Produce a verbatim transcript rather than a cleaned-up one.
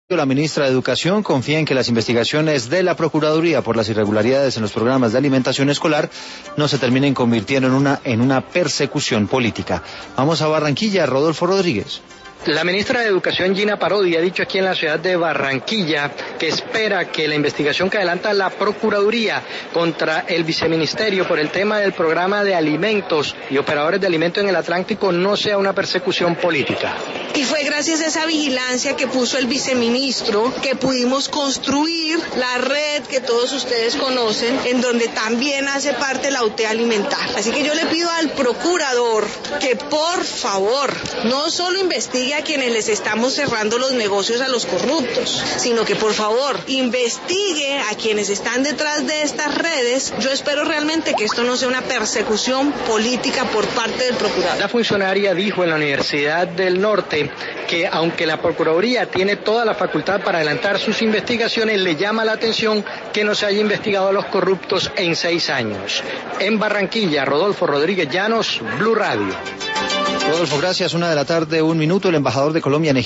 La ministra de Educación confía en que las investigaciones de la Procuraduría por las irregularidades en los programas de alimentación escolar no se terminen convirtiendo en una, en una persecución política. Vamos a Barranquilla, Rodolfo Rodríguez. La ministra de Educación, Gina Parodi, ha dicho aquí en la ciudad de Barranquilla que espera que la investigación que adelanta la Procuraduría contra el viceministerio por el tema del programa de alimentos y operadores de alimentos en el Atlántico no sea una persecución política. Y fue gracias a esa vigilancia que puso el viceministro que pudimos construir la red que todos ustedes conocen, en donde también hace parte la U T E Alimentar. Así que yo le pido al procurador que por favor no solo investigue a quienes les estamos cerrando los negocios a los corruptos, sino que por favor investigue a quienes están detrás de estas redes. Yo espero realmente que esto no sea una persecución política por parte del procurador. La funcionaria dijo en la Universidad del Norte que aunque la Procuraduría tiene toda la facultad para adelantar sus investigaciones, le llama la atención que no se haya investigado a los corruptos en seis años. En Barranquilla, Rodolfo Rodríguez Llanos, Blue Radio. Rodolfo, gracias. Una de la tarde, un minuto. El embajador de Colombia en